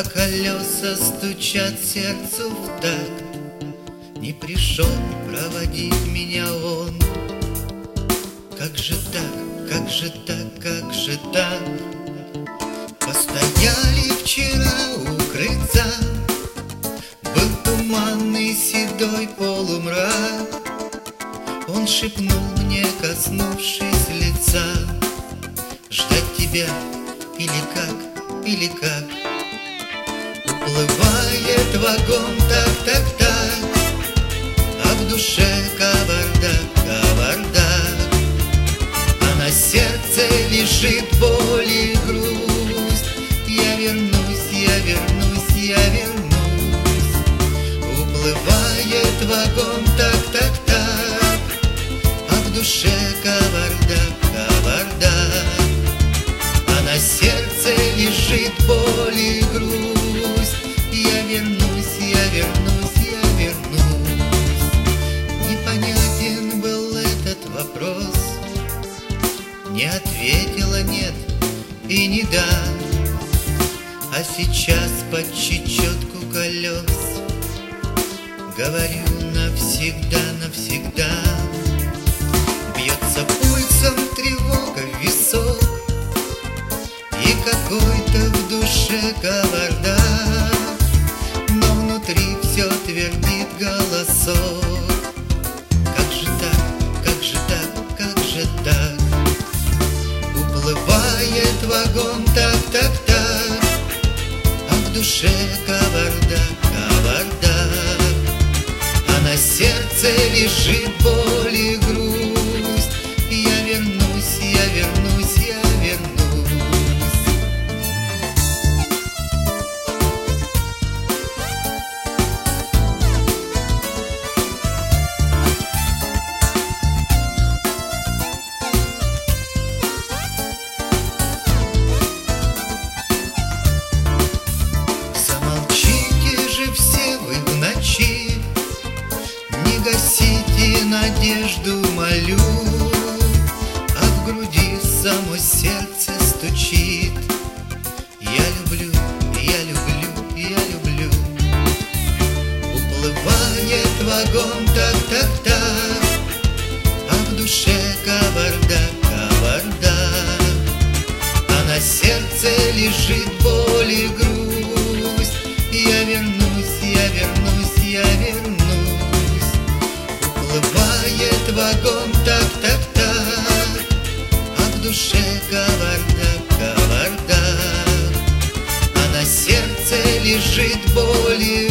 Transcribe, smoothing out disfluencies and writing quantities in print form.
колеса стучат сердцу в такт. Не пришел проводить меня он. Как же так, как же так, как же так? Постояли вчера у крыльца, был туманный седой полумрак. Он шепнул мне, коснувшись лица: ждать тебя или как, или как? Уплывает вагон, так, а в душе кавардак, кавардак. А на сердце лежит боль и грусть. Я вернусь, я вернусь, я вернусь. Уплывает вагон, так, а в душе кавардак, кавардак. А на сердце лежит боль и грусть. Я вернусь, я вернусь, я вернусь. Непонятен был этот вопрос. Не ответила нет и не да. А сейчас под чечетку колес говорю навсегда, навсегда. Бьется пульсом тревога в висок, и какой-то в душе кавардак, но внутри все твердит голосок. Как же так, как же так, как же так? Уплывает вагон, так, а в душе кавардак, кавардак. А на сердце лежит боль и грусть. Я вернусь, я вернусь, я вернусь. Не гасите надежду, молю, а в груди само сердце стучит. Я люблю, я люблю, я люблю. Уплывает вагон, так, а в душе кавардак, кавардак. А на сердце лежит боль и грусть. Я вернусь, я вернусь, я вернусь. Уплывает вагон, так, а в душе кавардак, кавардак. А на сердце лежит боль и